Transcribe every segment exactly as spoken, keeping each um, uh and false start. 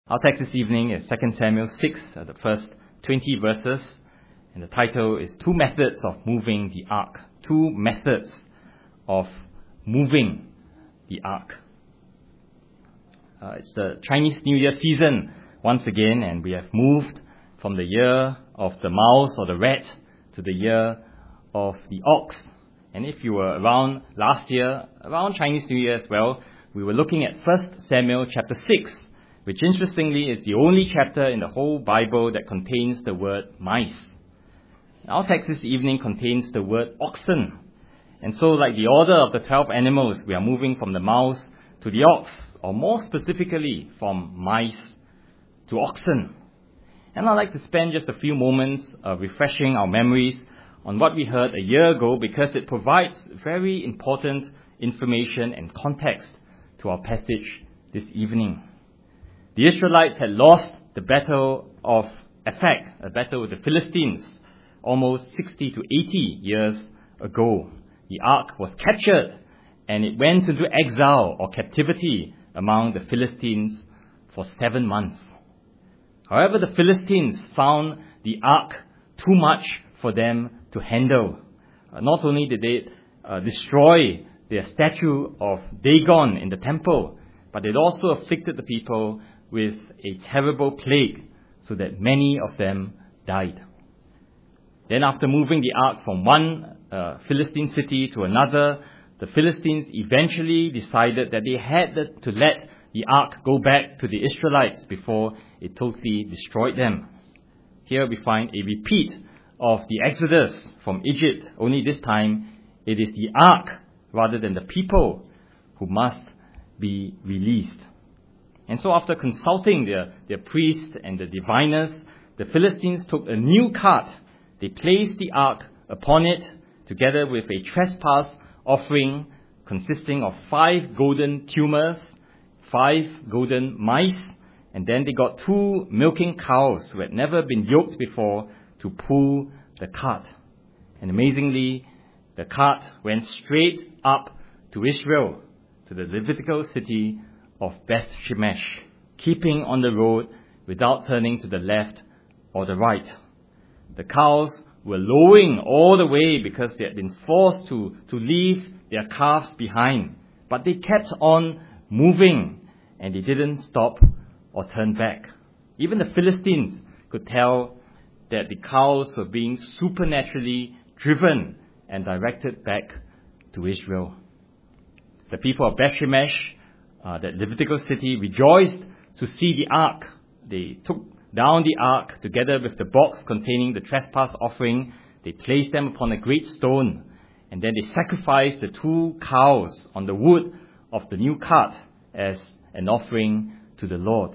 Our text this evening is Second Samuel six, uh, the first twenty verses, and the title is Two Methods of Moving the Ark. Two Methods of Moving the Ark. Uh, it's the Chinese New Year season once again, and we have moved from the year of the mouse or the rat to the year of the ox. And if you were around last year, around Chinese New Year as well, we were looking at First Samuel chapter six, which interestingly is the only chapter in the whole Bible that contains the word mice. Our text this evening contains the word oxen. And so, like the order of the twelve animals, we are moving from the mouse to the ox, or more specifically, from mice to oxen. And I'd like to spend just a few moments uh, refreshing our memories on what we heard a year ago, because it provides very important information and context to our passage this evening. The Israelites had lost the battle of Aphek, a battle with the Philistines, almost sixty to eighty years ago. The ark was captured, and it went into exile or captivity among the Philistines for seven months. However, the Philistines found the ark too much for them to handle. Uh, not only did they uh, destroy their statue of Dagon in the temple, but it also afflicted the people with a terrible plague, so that many of them died. Then after moving the ark from one uh, Philistine city to another, the Philistines eventually decided that they had to let the ark go back to the Israelites before it totally destroyed them. Here we find a repeat of the Exodus from Egypt, only this time it is the ark rather than the people who must be released. And so after consulting their, their priests and the diviners, the Philistines took a new cart. They placed the ark upon it, together with a trespass offering consisting of five golden tumors, five golden mice, and then they got two milking cows who had never been yoked before to pull the cart. And amazingly, the cart went straight up to Israel, to the Levitical city of Beth Shemesh, keeping on the road without turning to the left or the right. The cows were lowing all the way because they had been forced to, to leave their calves behind. But they kept on moving, and they didn't stop or turn back. Even the Philistines could tell that the cows were being supernaturally driven and directed back to Israel. The people of Beth Shemesh, Uh, that Levitical city, rejoiced to see the ark. They took down the ark together with the box containing the trespass offering. They placed them upon a great stone, and then they sacrificed the two cows on the wood of the new cart as an offering to the Lord.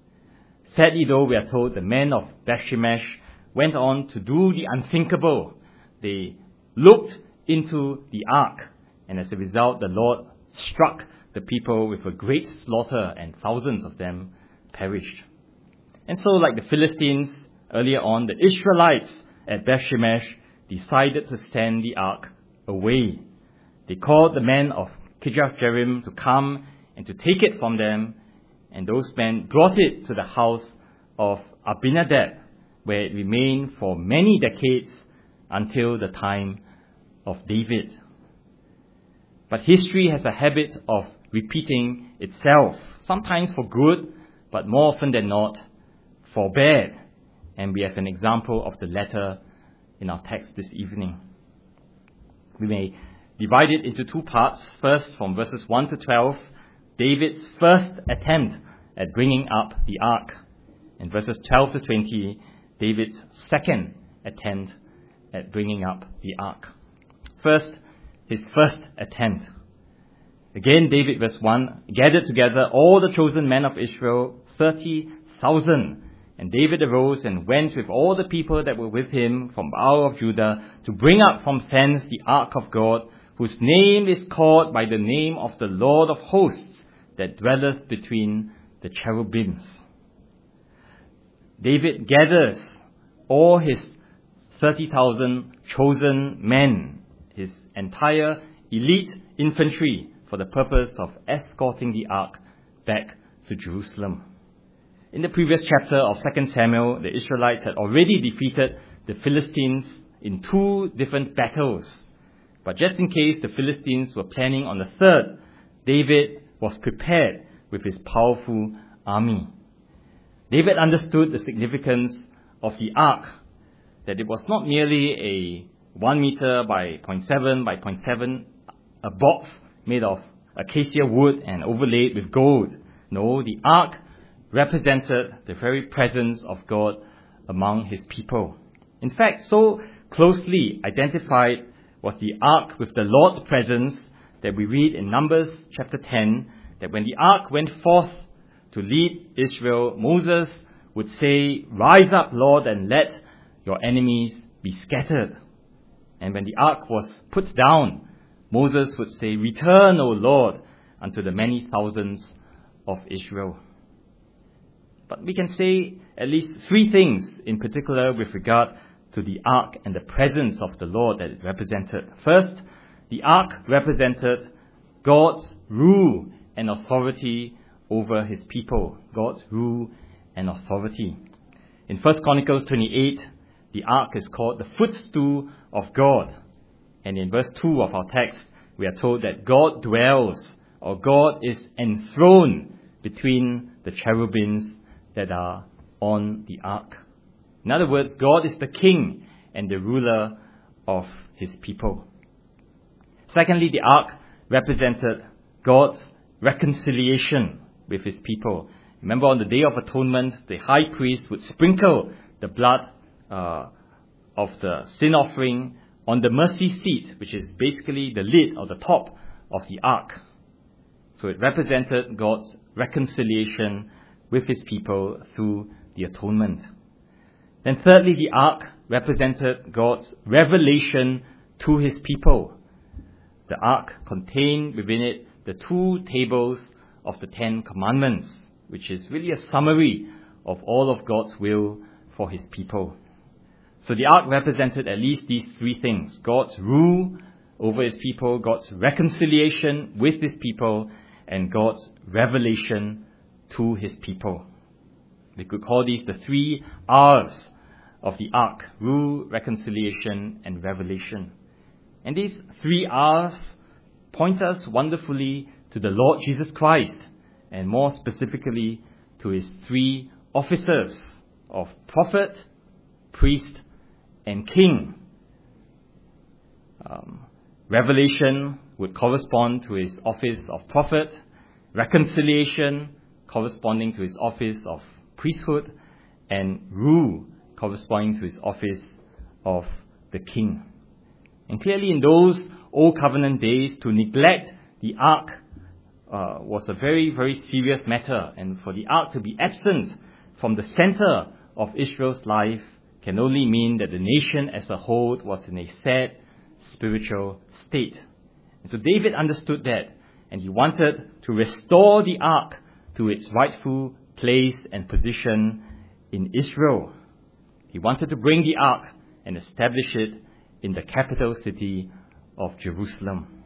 Sadly, though, we are told the men of Beth Shemesh went on to do the unthinkable. They looked into the ark, and as a result, the Lord struck the people with a great slaughter, and thousands of them perished. And so, like the Philistines earlier on, the Israelites at Beth Shemesh decided to send the ark away. They called the men of Kirjath-jearim to come and to take it from them, and those men brought it to the house of Abinadab, where it remained for many decades until the time of David. But history has a habit of repeating itself, sometimes for good, but more often than not, for bad. And we have an example of the latter in our text this evening. We may divide it into two parts. First, from verses one to twelve, David's first attempt at bringing up the ark. And verses twelve to twenty, David's second attempt at bringing up the ark. First, his first attempt. Again, David, verse one, gathered together all the chosen men of Israel, thirty thousand. And David arose and went with all the people that were with him from Baal of Judah to bring up from thence the ark of God, whose name is called by the name of the Lord of hosts, that dwelleth between the cherubims. David gathers all his thirty thousand chosen men, his entire elite infantry, for the purpose of escorting the ark back to Jerusalem. In the previous chapter of Second Samuel, the Israelites had already defeated the Philistines in two different battles. But just in case the Philistines were planning on the third, David was prepared with his powerful army. David understood the significance of the ark, that it was not merely a one meter by zero point seven by zero point seven, a box made of acacia wood and overlaid with gold. No, the ark represented the very presence of God among his people. In fact, so closely identified was the ark with the Lord's presence that we read in Numbers chapter ten, that when the ark went forth to lead Israel, Moses would say, "Rise up, Lord, and let your enemies be scattered." And when the ark was put down, Moses would say, "Return, O Lord, unto the many thousands of Israel." But we can say at least three things in particular with regard to the ark and the presence of the Lord that it represented. First, the ark represented God's rule and authority over his people. God's rule and authority. In First Chronicles twenty-eight, the ark is called the footstool of God. And in verse two of our text, we are told that God dwells, or God is enthroned between the cherubims that are on the ark. In other words, God is the king and the ruler of his people. Secondly, the ark represented God's reconciliation with his people. Remember, on the Day of Atonement, the high priest would sprinkle the blood uh, of the sin offering on the mercy seat, which is basically the lid or the top of the ark. So it represented God's reconciliation with his people through the atonement. Then thirdly, the ark represented God's revelation to his people. The ark contained within it the two tables of the Ten Commandments, which is really a summary of all of God's will for his people. So the ark represented at least these three things: God's rule over his people, God's reconciliation with his people, and God's revelation to his people. We could call these the three R's of the ark: rule, reconciliation, and revelation. And these three R's point us wonderfully to the Lord Jesus Christ, and more specifically to his three offices of prophet, priest, and king. Um, revelation would correspond to his office of prophet, reconciliation corresponding to his office of priesthood, and rule corresponding to his office of the king. And clearly in those Old Covenant days, to neglect the ark uh, was a very, very serious matter. And for the ark to be absent from the center of Israel's life can only mean that the nation as a whole was in a sad spiritual state. And so David understood that, and he wanted to restore the ark to its rightful place and position in Israel. He wanted to bring the ark and establish it in the capital city of Jerusalem.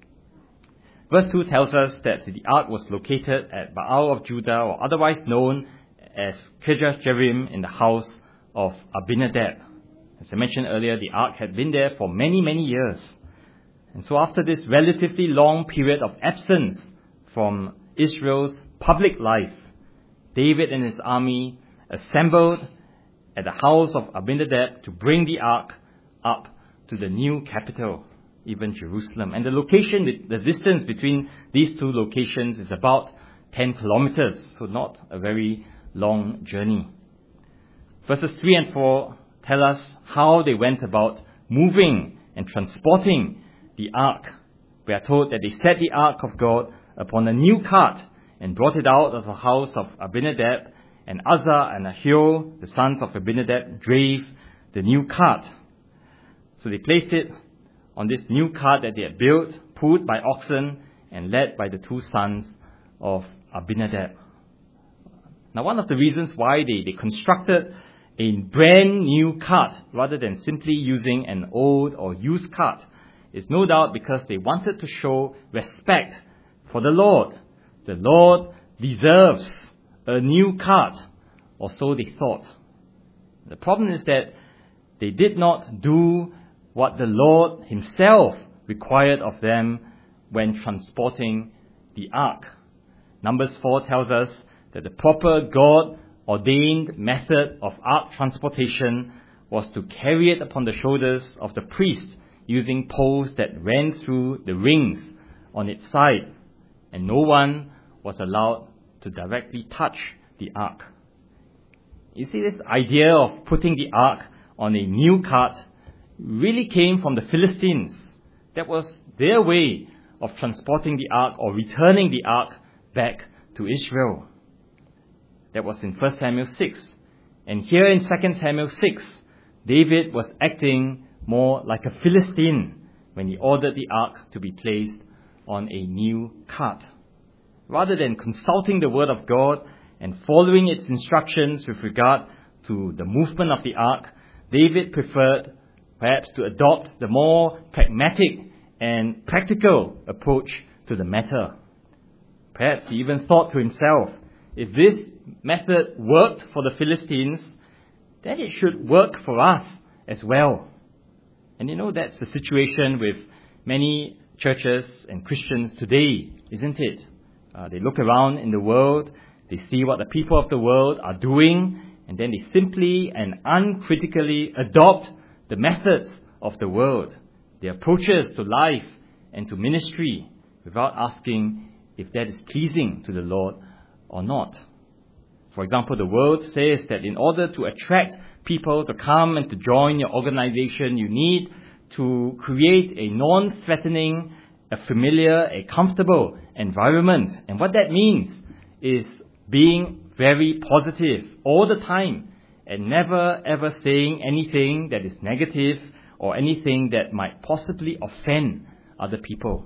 Verse two tells us that the ark was located at Baal of Judah, or otherwise known as Kirjath Jearim, in the house of Abinadab. As I mentioned earlier, the ark had been there for many, many years. And so after this relatively long period of absence from Israel's public life, David and his army assembled at the house of Abinadab to bring the ark up to the new capital, even Jerusalem. And the location, the distance between these two locations is about ten kilometers, so not a very long journey. Verses three and four tell us how they went about moving and transporting the ark. We are told that they set the ark of God upon a new cart and brought it out of the house of Abinadab, and Uzzah and Ahio, the sons of Abinadab, drave the new cart. So they placed it on this new cart that they had built, pulled by oxen and led by the two sons of Abinadab. Now, one of the reasons why they, they constructed a brand new cart rather than simply using an old or used cart is no doubt because they wanted to show respect for the Lord. The Lord deserves a new cart or so they thought. The problem is that they did not do what the Lord himself required of them when transporting the ark. Numbers four tells us that the proper God-ordained method of ark transportation was to carry it upon the shoulders of the priest using poles that ran through the rings on its side, and no one was allowed to directly touch the ark. You see, this idea of putting the ark on a new cart really came from the Philistines. That was their way of transporting the ark or returning the ark back to Israel. That was in First Samuel six. And here in Second Samuel six, David was acting more like a Philistine when he ordered the ark to be placed on a new cart. Rather than consulting the word of God and following its instructions with regard to the movement of the ark, David preferred perhaps to adopt the more pragmatic and practical approach to the matter. Perhaps he even thought to himself, if this method worked for the Philistines, then it should work for us as well. And you know, that's the situation with many churches and Christians today, isn't it? Uh, they look around in the world, they see what the people of the world are doing, and then they simply and uncritically adopt the methods of the world, the approaches to life and to ministry, without asking if that is pleasing to the Lord or not. For example, the world says that in order to attract people to come and to join your organization, you need to create a non-threatening, a familiar, a comfortable environment. And what that means is being very positive all the time and never ever saying anything that is negative or anything that might possibly offend other people.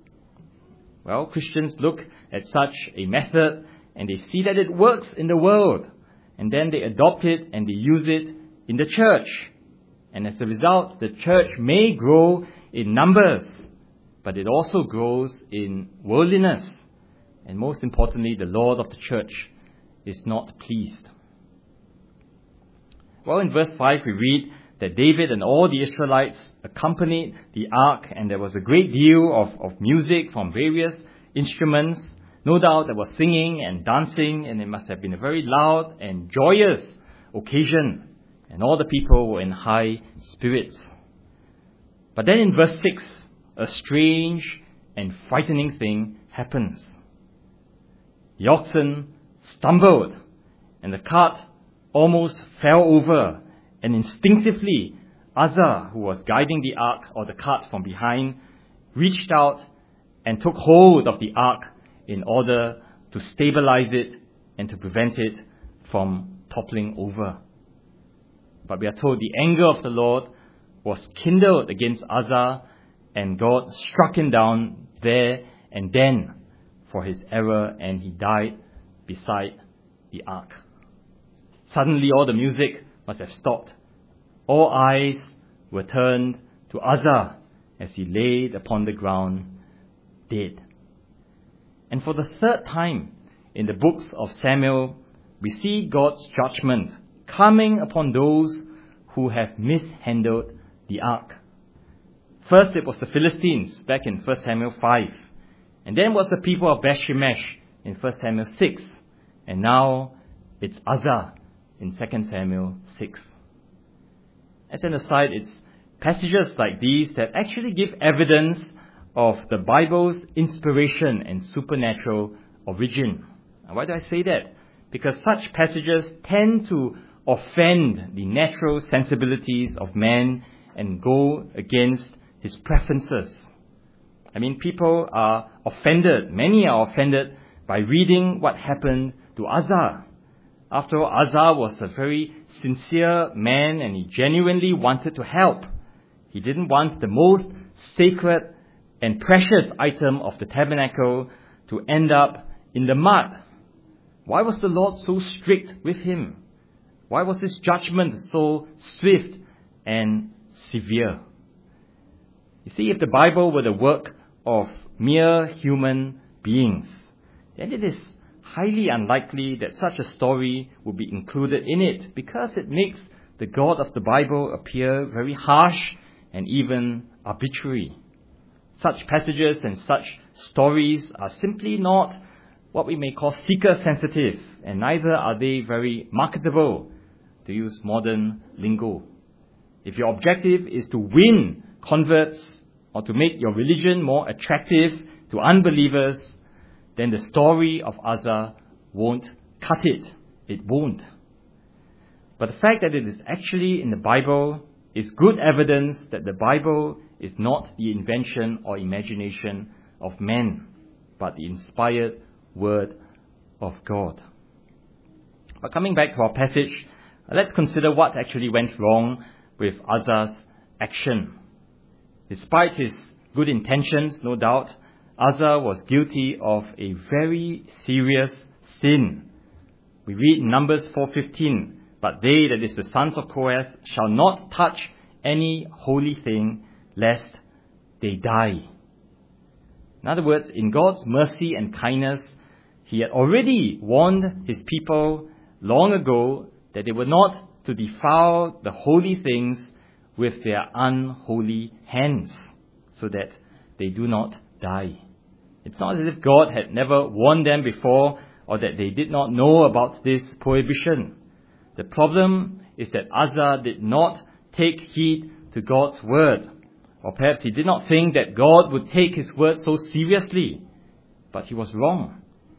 Well, Christians look at such a method and they see that it works in the world, and then they adopt it and they use it in the church. And as a result, the church may grow in numbers, but it also grows in worldliness. And most importantly, the Lord of the church is not pleased. Well, in verse five we read that David and all the Israelites accompanied the ark, and there was a great deal of, of music from various instruments. No doubt there was singing and dancing, and it must have been a very loud and joyous occasion, and all the people were in high spirits. But then in verse six, a strange and frightening thing happens. The oxen stumbled, and the cart almost fell over, and instinctively Uzzah, who was guiding the ark or the cart from behind, reached out and took hold of the ark in order to stabilize it and to prevent it from toppling over. But we are told the anger of the Lord was kindled against Uzzah, and God struck him down there and then for his error, and he died beside the ark. Suddenly all the music must have stopped. All eyes were turned to Uzzah as he laid upon the ground dead. And for the third time in the books of Samuel, we see God's judgment coming upon those who have mishandled the ark. First it was the Philistines back in First Samuel five. And then was the people of Beth-Shemesh in First Samuel six. And now it's Uzzah in Second Samuel six. As an aside, it's passages like these that actually give evidence of the Bible's inspiration and supernatural origin. And why do I say that? Because such passages tend to offend the natural sensibilities of man and go against his preferences. I mean, people are offended, many are offended by reading what happened to Uzzah. After all, Uzzah was a very sincere man and he genuinely wanted to help. He didn't want the most sacred and precious item of the tabernacle to end up in the mud. Why was the Lord so strict with him? Why was his judgment so swift and severe? You see, if the Bible were the work of mere human beings, then it is highly unlikely that such a story would be included in it, because it makes the God of the Bible appear very harsh and even arbitrary. Such passages and such stories are simply not what we may call seeker-sensitive, and neither are they very marketable, to use modern lingo. If your objective is to win converts or to make your religion more attractive to unbelievers, then the story of Uzzah won't cut it. It won't. But the fact that it is actually in the Bible is good evidence that the Bible is not the invention or imagination of men, but the inspired Word of God. But coming back to our passage, let's consider what actually went wrong with Uzzah's action. Despite his good intentions, no doubt, Uzzah was guilty of a very serious sin. We read in Numbers four fifteen, "But they, that is the sons of Kohath, shall not touch any holy thing, lest they die." In other words, in God's mercy and kindness, He had already warned His people long ago that they were not to defile the holy things with their unholy hands, so that they do not die. It's not as if God had never warned them before, or that they did not know about this prohibition. The problem is that Uzzah did not take heed to God's word, or perhaps he did not think that God would take His word so seriously, but he was wrong.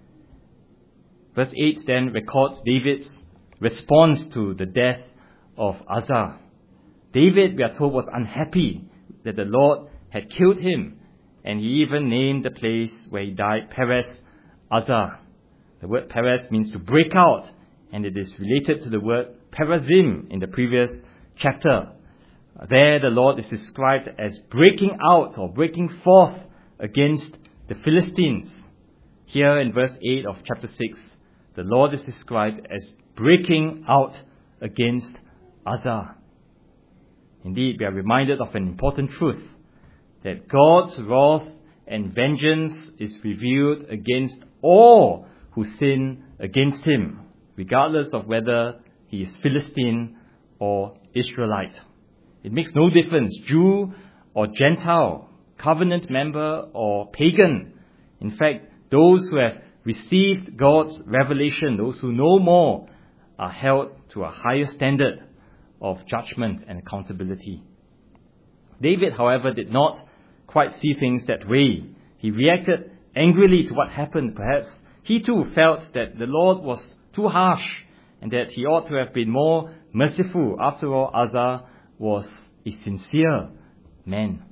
Verse eight then records David's response to the death of Uzzah. David, we are told, was unhappy that the Lord had killed him, and he even named the place where he died Perez Uzzah. The word Perez means to break out, and it is related to the word perazim in the previous chapter. There the Lord is described as breaking out or breaking forth against the Philistines. Here in verse eight of chapter six, the Lord is described as breaking out against Uzzah. Indeed, we are reminded of an important truth, that God's wrath and vengeance is revealed against all who sin against Him, regardless of whether he is Philistine or Israelite. It makes no difference, Jew or Gentile, covenant member or pagan. In fact, those who have received God's revelation, those who know more, are held to a higher standard of judgment and accountability. David, however, did not quite see things that way. He reacted angrily to what happened. Perhaps he too felt that the Lord was too harsh and that he ought to have been more merciful. After all, Uzzah was a sincere man.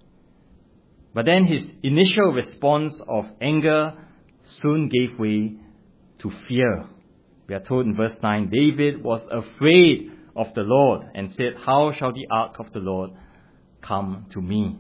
But then his initial response of anger soon gave way to fear. We are told in verse nine, David was afraid of the Lord and said, "How shall the ark of the Lord come to me?"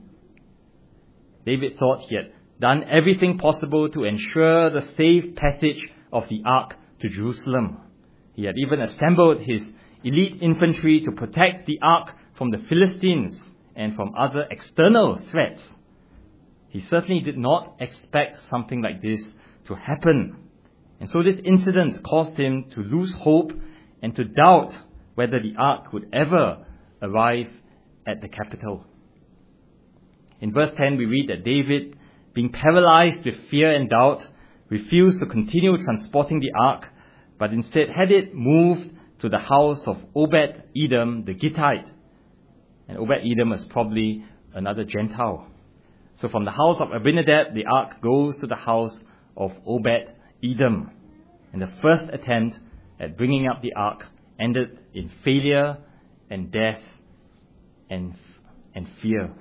David thought he had done everything possible to ensure the safe passage of the ark to Jerusalem. He had even assembled his elite infantry to protect the ark from the Philistines and from other external threats. He certainly did not expect something like this to happen. And so this incident caused him to lose hope and to doubt whether the ark would ever arrive at the capital. In verse ten, we read that David, being paralyzed with fear and doubt, refused to continue transporting the ark, but instead had it moved to the house of Obed-Edom the Gittite. And Obed-Edom was probably another Gentile. So from the house of Abinadab, the ark goes to the house of Obed-Edom. And the first attempt at bringing up the ark ended in failure and death and, and fear.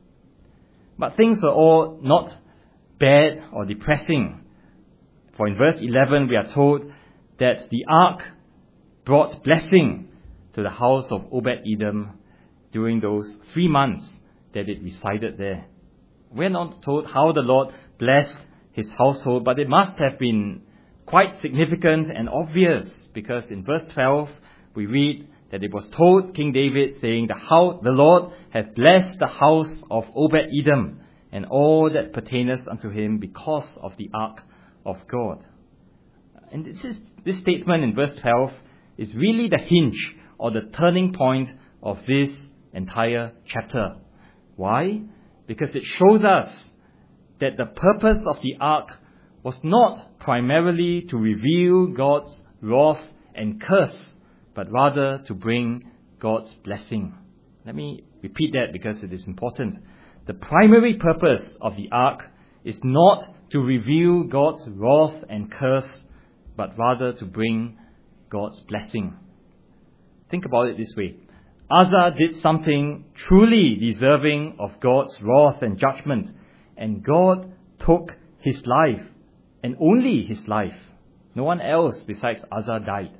But things were all not bad or depressing. For in verse eleven, we are told that the ark brought blessing to the house of Obed-Edom during those three months that it resided there. We're not told how the Lord blessed his household, but it must have been quite significant and obvious, because in verse twelve, we read that it was told King David, saying, the, house, the Lord hath blessed the house of Obed-Edom and all that pertaineth unto him because of the ark of God. And this, is, this statement in verse twelve is really the hinge or the turning point of this entire chapter. Why? Because it shows us that the purpose of the ark was not primarily to reveal God's wrath and curse, but rather to bring God's blessing. Let me repeat that because it is important. The primary purpose of the ark is not to reveal God's wrath and curse, but rather to bring God's blessing. Think about it this way. Uzzah did something truly deserving of God's wrath and judgment, and God took his life, and only his life. No one else besides Uzzah died.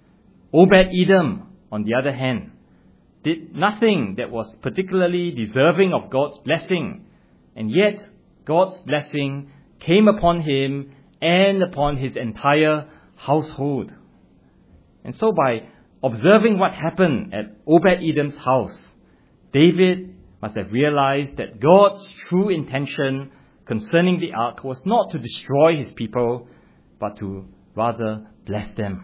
Obed-Edom, on the other hand, did nothing that was particularly deserving of God's blessing, and yet God's blessing came upon him and upon his entire household. And so by observing what happened at Obed-Edom's house, David must have realized that God's true intention concerning the ark was not to destroy his people, but to rather bless them.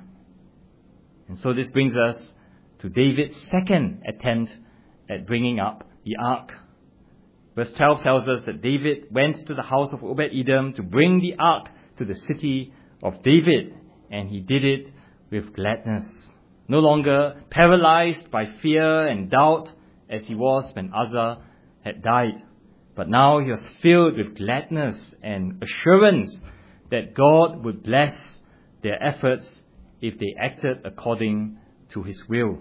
And so this brings us to David's second attempt at bringing up the ark. Verse twelve tells us that David went to the house of Obed-Edom to bring the ark to the city of David, and he did it with gladness. No longer paralyzed by fear and doubt as he was when Uzzah had died, but now he was filled with gladness and assurance that God would bless their efforts if they acted according to his will.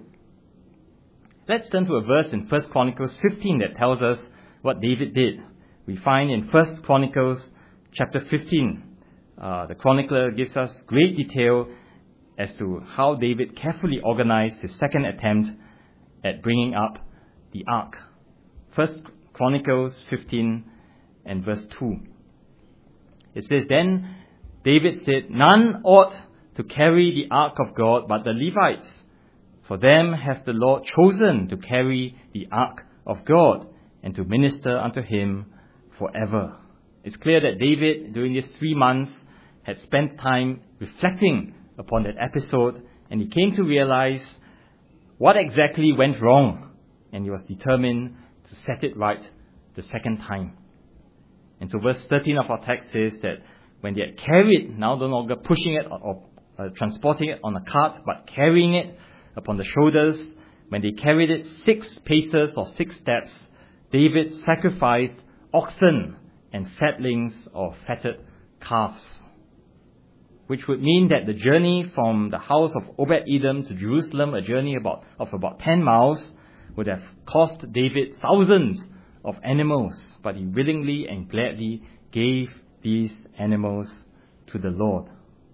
Let's turn to a verse in First Chronicles fifteen that tells us what David did. We find in First Chronicles chapter fifteen, uh, the chronicler gives us great detail as to how David carefully organized his second attempt at bringing up the ark. First Chronicles fifteen and verse two. It says, "Then David said, 'None ought to carry the ark of God but the Levites. For them hath the Lord chosen to carry the ark of God and to minister unto him forever.'" It's clear that David, during these three months, had spent time reflecting upon that episode, and he came to realize what exactly went wrong, and he was determined to set it right the second time. And so verse thirteen of our text says that when they had carried, now no longer pushing it or, or uh, transporting it on a cart, but carrying it upon the shoulders, when they carried it six paces or six steps, David sacrificed oxen and fatlings or fatted calves, which would mean that the journey from the house of Obed-Edom to Jerusalem, a journey about, of about ten miles, would have cost David thousands of animals, but he willingly and gladly gave these animals to the Lord.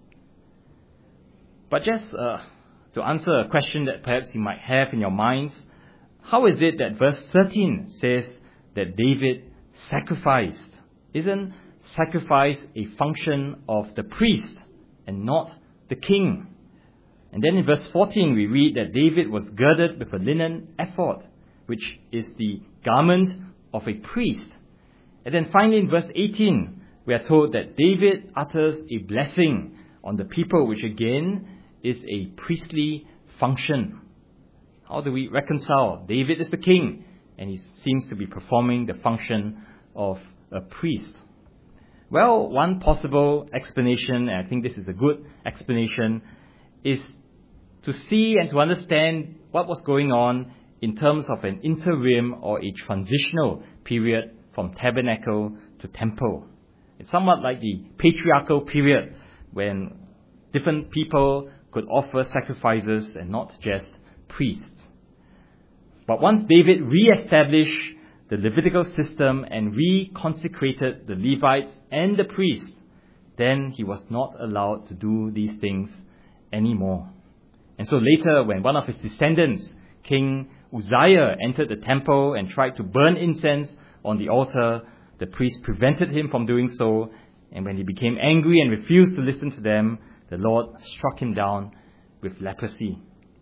But just uh, to answer a question that perhaps you might have in your minds, how is it that verse thirteen says that David sacrificed? Isn't sacrifice a function of the priest and not the king? And then in verse fourteen we read that David was girded with a linen ephod, which is the garment of a priest. And then finally in verse eighteen we are told that David utters a blessing on the people, which again is a priestly function. How do we reconcile? David is the king, and he seems to be performing the function of a priest. Well, one possible explanation, and I think this is a good explanation, is to see and to understand what was going on in terms of an interim or a transitional period from tabernacle to temple. It's somewhat like the patriarchal period when different people could offer sacrifices and not just priests. But once David re-established the Levitical system and re-consecrated the Levites and the priests, then he was not allowed to do these things anymore. And so later, when one of his descendants, King Uzziah, entered the temple and tried to burn incense on the altar, the priest prevented him from doing so, and when he became angry and refused to listen to them, the Lord struck him down with leprosy.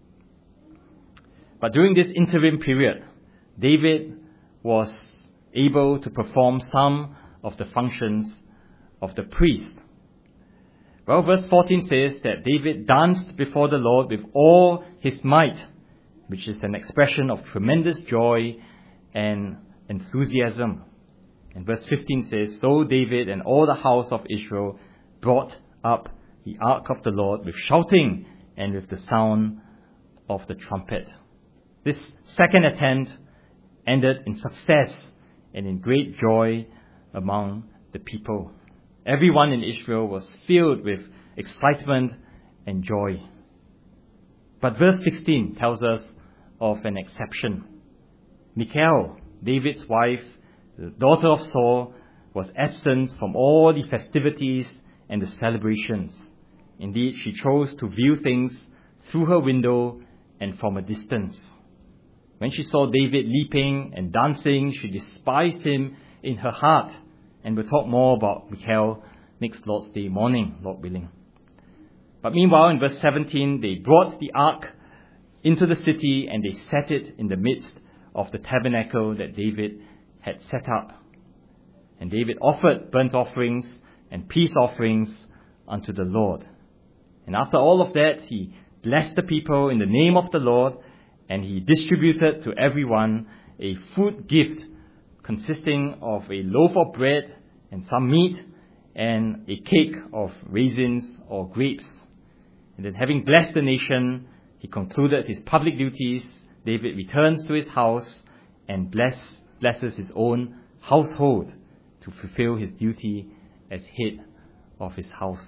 But during this interim period, David was able to perform some of the functions of the priest. Well, verse fourteen says that David danced before the Lord with all his might, which is an expression of tremendous joy and enthusiasm. And verse fifteen says, so David and all the house of Israel brought up the ark of the Lord with shouting and with the sound of the trumpet. This second attempt ended in success and in great joy among the people. Everyone in Israel was filled with excitement and joy. But verse sixteen tells us of an exception. Michal, David's wife, the daughter of Saul, was absent from all the festivities and the celebrations. Indeed, she chose to view things through her window and from a distance. When she saw David leaping and dancing, she despised him in her heart. And we'll talk more about Michal next Lord's Day morning, Lord willing. But meanwhile, in verse seventeen, they brought the ark into the city and they set it in the midst of the tabernacle that David had set up. And David offered burnt offerings and peace offerings unto the Lord. And after all of that, he blessed the people in the name of the Lord, and he distributed to everyone a food gift consisting of a loaf of bread and some meat and a cake of raisins or grapes. And then, having blessed the nation, he concluded his public duties. David returns to his house and bless, blesses his own household to fulfill his duty as head of his house.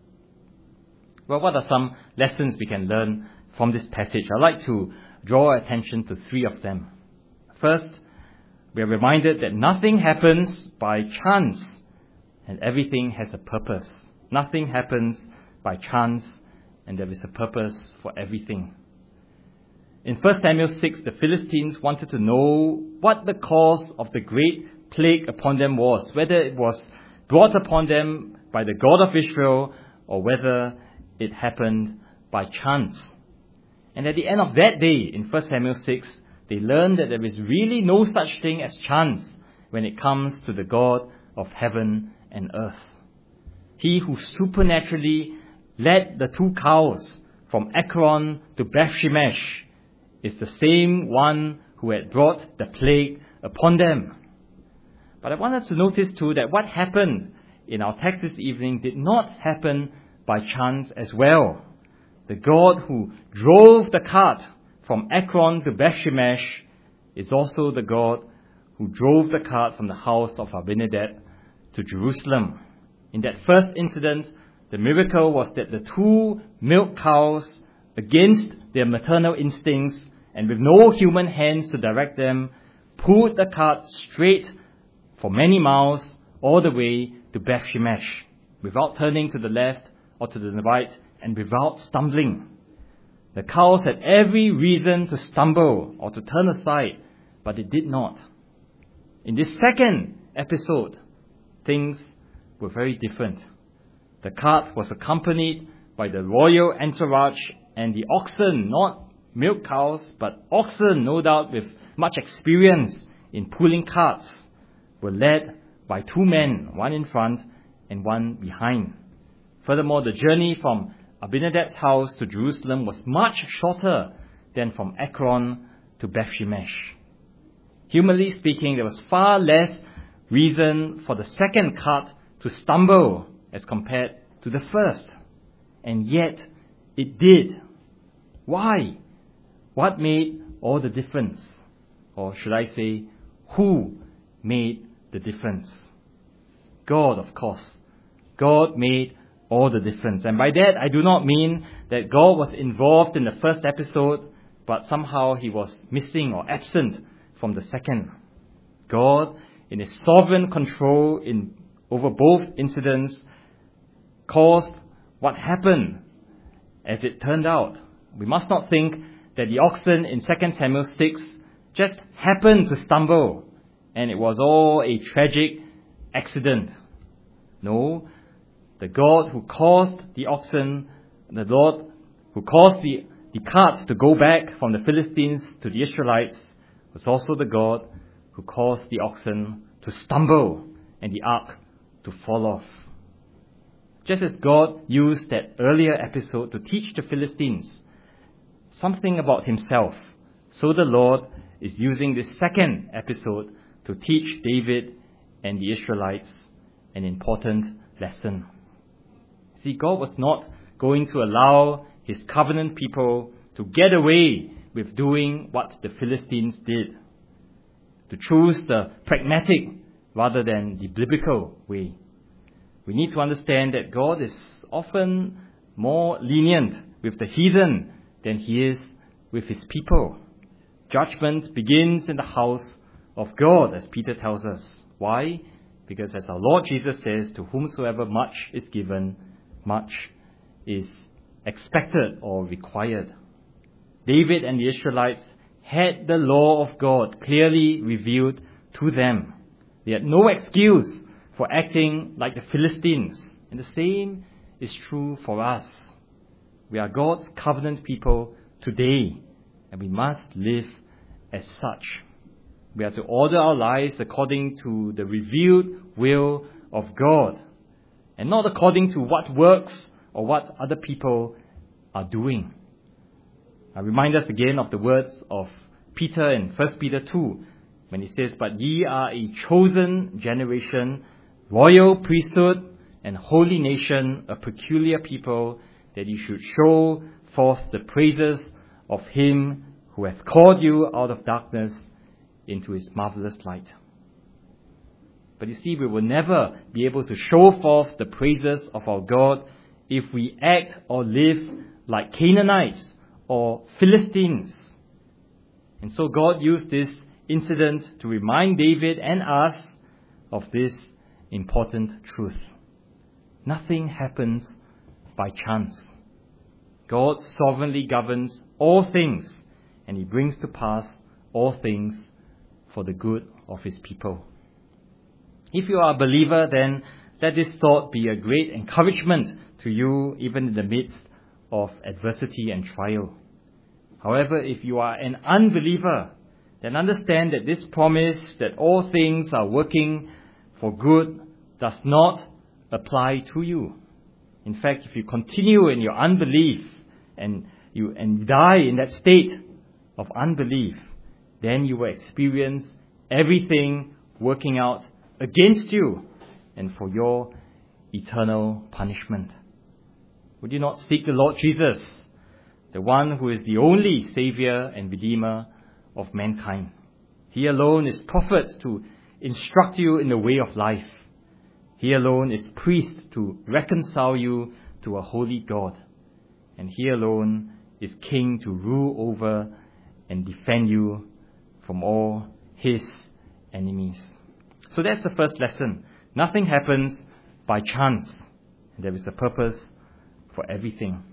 Well, what are some lessons we can learn from this passage? I'd like to draw attention to three of them. First, we are reminded that nothing happens by chance and everything has a purpose. Nothing happens by chance and there is a purpose for everything. In First Samuel six, the Philistines wanted to know what the cause of the great plague upon them was, whether it was brought upon them by the God of Israel or whether it happened by chance. And at the end of that day, in First Samuel six, they learned that there is really no such thing as chance when it comes to the God of heaven and earth. He who supernaturally led the two cows from Ekron to Beth-shemesh is the same one who had brought the plague upon them. But I wanted to notice too that what happened in our text this evening did not happen by chance as well. The God who drove the cart from Ekron to Beth-shemesh is also the God who drove the cart from the house of Abinadab to Jerusalem. In that first incident, the miracle was that the two milk cows, against their maternal instincts and with no human hands to direct them, pulled the cart straight for many miles all the way to Beth-shemesh, without turning to the left or to the right and without stumbling. The cows had every reason to stumble or to turn aside, but they did not. In this second episode, things were very different. The cart was accompanied by the royal entourage, and the oxen, not milk cows, but oxen, no doubt with much experience in pulling carts, were led by two men, one in front and one behind. Furthermore, the journey from Abinadab's house to Jerusalem was much shorter than from Ekron to Beth-shemesh. Humanly speaking, there was far less reason for the second cart to stumble as compared to the first. And yet, it did. Why? What made all the difference? Or should I say, who made the difference? God, of course. God made all the difference. And by that, I do not mean that God was involved in the first episode, but somehow he was missing or absent from the second. God, in his sovereign control in over both incidents, caused what happened as it turned out. We must not think that the oxen in Second Samuel six just happened to stumble and it was all a tragic accident. No, the God who caused the oxen, the Lord who caused the, the carts to go back from the Philistines to the Israelites, was also the God who caused the oxen to stumble and the ark to fall off. Just as God used that earlier episode to teach the Philistines something about himself, so the Lord is using this second episode to teach David and the Israelites an important lesson. See, God was not going to allow his covenant people to get away with doing what the Philistines did, to choose the pragmatic rather than the biblical way. We need to understand that God is often more lenient with the heathen than he is with his people. Judgment begins in the house of God, as Peter tells us. Why? Because as our Lord Jesus says, to whomsoever much is given, much is expected or required. David and the Israelites had the law of God clearly revealed to them. They had no excuse for acting like the Philistines. And the same is true for us. We are God's covenant people today, and we must live as such. We are to order our lives according to the revealed will of God, and not according to what works or what other people are doing. I remind us again of the words of Peter in First Peter two, when he says, "But ye are a chosen generation, royal priesthood, and holy nation, a peculiar people, that ye should show forth the praises of him who hath called you out of darkness into his marvelous light." But you see, we will never be able to show forth the praises of our God if we act or live like Canaanites or Philistines. And so God used this incident to remind David and us of this important truth. Nothing happens by chance. God sovereignly governs all things, and he brings to pass all things for the good of his people. If you are a believer, then let this thought be a great encouragement to you even in the midst of adversity and trial. However, if you are an unbeliever, then understand that this promise that all things are working for good does not apply to you. In fact, if you continue in your unbelief and you and die in that state of unbelief, then you will experience everything working out against you and for your eternal punishment. Would you not seek the Lord Jesus, the one who is the only Savior and Redeemer of mankind? He alone is prophet to instruct you in the way of life. He alone is priest to reconcile you to a holy God. And he alone is king to rule over and defend you from all his enemies. So that's the first lesson. Nothing happens by chance. There is a purpose for everything.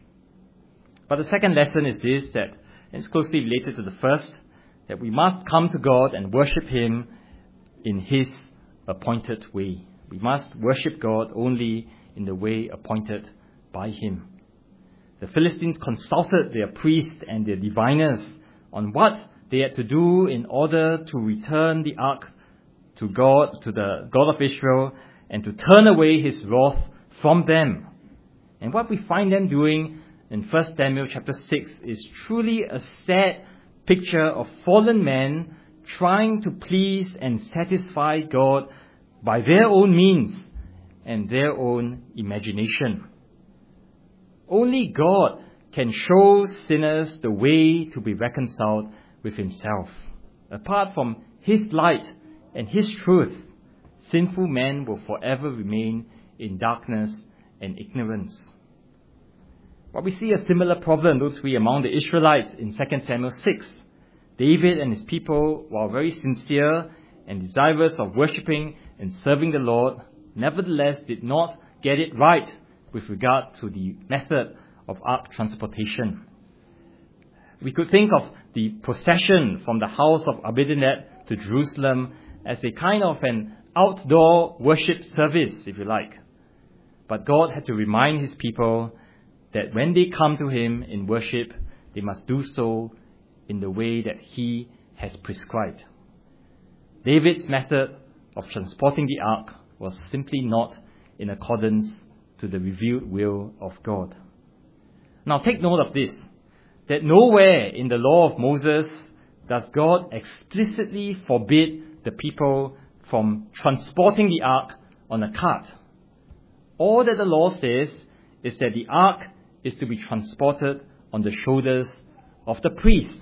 But the second lesson is this, that and it's closely related to the first, that we must come to God and worship him in his appointed way. We must worship God only in the way appointed by him. The Philistines consulted their priests and their diviners on what they had to do in order to return the ark to God, to the God of Israel, and to turn away his wrath from them. And what we find them doing in First Samuel chapter six is truly a sad picture of fallen men trying to please and satisfy God by their own means and their own imagination. Only God can show sinners the way to be reconciled with himself. Apart from his light and his truth, sinful men will forever remain in darkness and ignorance. But we see a similar problem, don't we, among the Israelites in Second Samuel six. David and his people, while very sincere and desirous of worshipping and serving the Lord, nevertheless did not get it right with regard to the method of ark transportation. We could think of the procession from the house of Abinadab to Jerusalem as a kind of an outdoor worship service, if you like. But God had to remind his people that when they come to him in worship, they must do so in the way that he has prescribed. David's method of transporting the ark was simply not in accordance to the revealed will of God. Now take note of this, that nowhere in the law of Moses does God explicitly forbid the people from transporting the ark on a cart. All that the law says is that the ark is to be transported on the shoulders of the priest.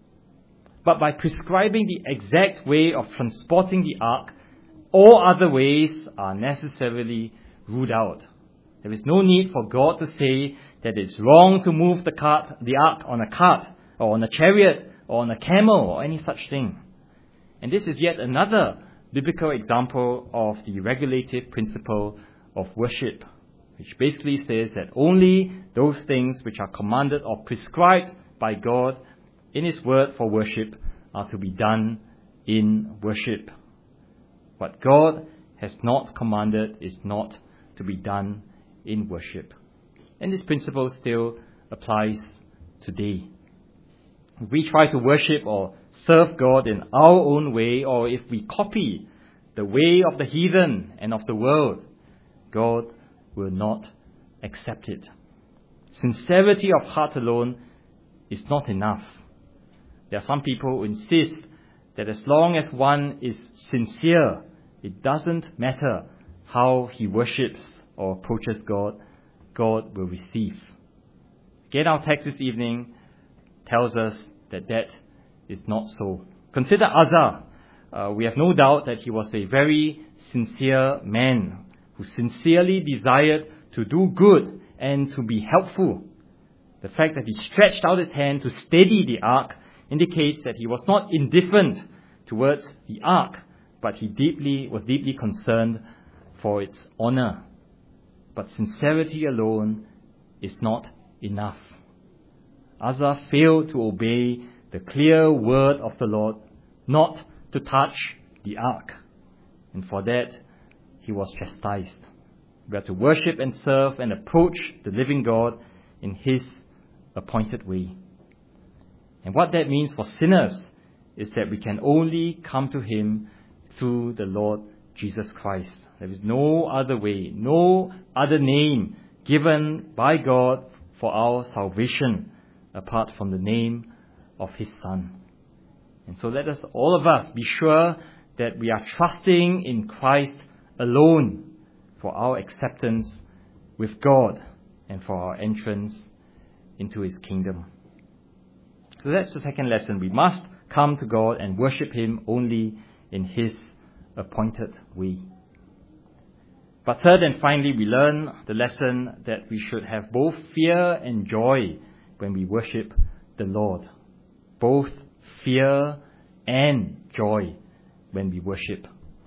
But by prescribing the exact way of transporting the ark, all other ways are necessarily ruled out. There is no need for God to say that it's wrong to move the cart, the ark on a cart, or on a chariot, or on a camel, or any such thing. And this is yet another biblical example of the regulative principle of worship, which basically says that only those things which are commanded or prescribed by God in His word for worship are to be done in worship. What God has not commanded is not to be done in worship. And this principle still applies today. If we try to worship or serve God in our own way, or if we copy the way of the heathen and of the world, God will not accept it. Sincerity of heart alone is not enough. There are some people who insist that as long as one is sincere, it doesn't matter how he worships or approaches God, God will receive. Again, our text this evening tells us that that is not so. Consider Uzzah. Uh, we have no doubt that he was a very sincere man who sincerely desired to do good and to be helpful. The fact that he stretched out his hand to steady the ark indicates that he was not indifferent towards the ark, but he deeply was deeply concerned for its honor. But sincerity alone is not enough. Uzzah failed to obey the clear word of the Lord not to touch the ark, and for that he was chastised. We are to worship and serve and approach the living God in His appointed way. And what that means for sinners is that we can only come to Him through the Lord Jesus Christ. There is no other way, no other name given by God for our salvation apart from the name of His Son. And so let us, all of us, be sure that we are trusting in Christ alone for our acceptance with God and for our entrance into His kingdom. So that's the second lesson. We must come to God and worship Him only in His appointed way. But third and finally, we learn the lesson that we should have both fear and joy when we worship the Lord. Both fear and joy when we worship.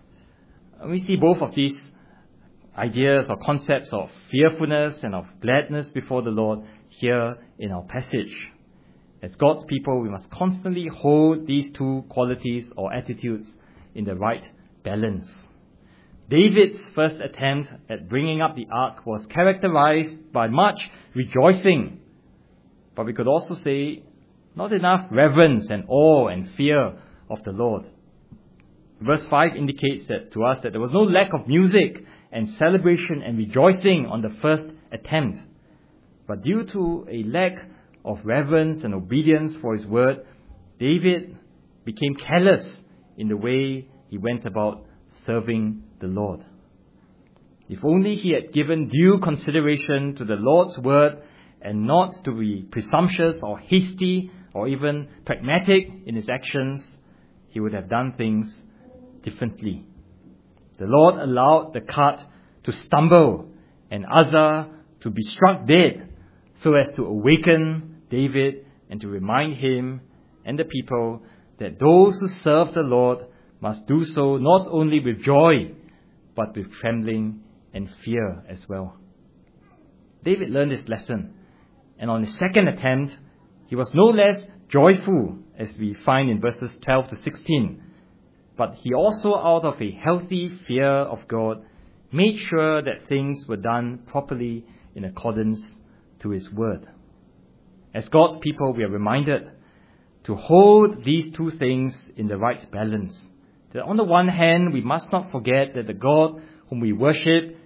We see both of these ideas or concepts of fearfulness and of gladness before the Lord here in our passage. As God's people, we must constantly hold these two qualities or attitudes in the right balance. David's first attempt at bringing up the ark was characterized by much rejoicing, but we could also say not enough reverence and awe and fear of the Lord. Verse five indicates that to us that there was no lack of music and celebration and rejoicing on the first attempt, but due to a lack of reverence and obedience for His word, David became careless in the way he went about serving the Lord. If only he had given due consideration to the Lord's word and not to be presumptuous or hasty or even pragmatic in his actions, he would have done things differently. The Lord allowed the cart to stumble and Uzzah to be struck dead so as to awaken David and to remind him and the people that those who serve the Lord must do so not only with joy, but with trembling and fear as well. David learned this lesson, and on his second attempt, he was no less joyful, as we find in verses twelve to sixteen, but he also, out of a healthy fear of God, made sure that things were done properly in accordance to His word. As God's people, we are reminded to hold these two things in the right balance. That on the one hand, we must not forget that the God whom we worship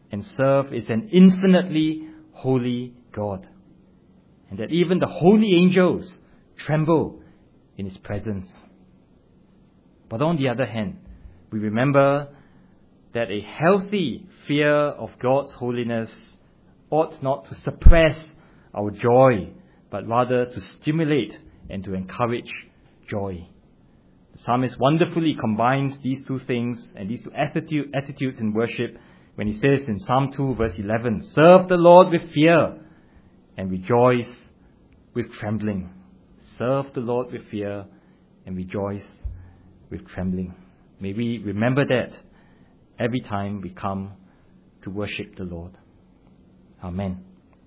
and serve is an infinitely holy God, and that even the holy angels tremble in His presence. But on the other hand, we remember that a healthy fear of God's holiness ought not to suppress our joy, but rather to stimulate and to encourage joy. The psalmist wonderfully combines these two things and these two attitude, attitudes in worship when he says in Psalm two verse eleven, "Serve the Lord with fear and rejoice with trembling." Serve the Lord with fear and rejoice with trembling. May we remember that every time we come to worship the Lord. Amen.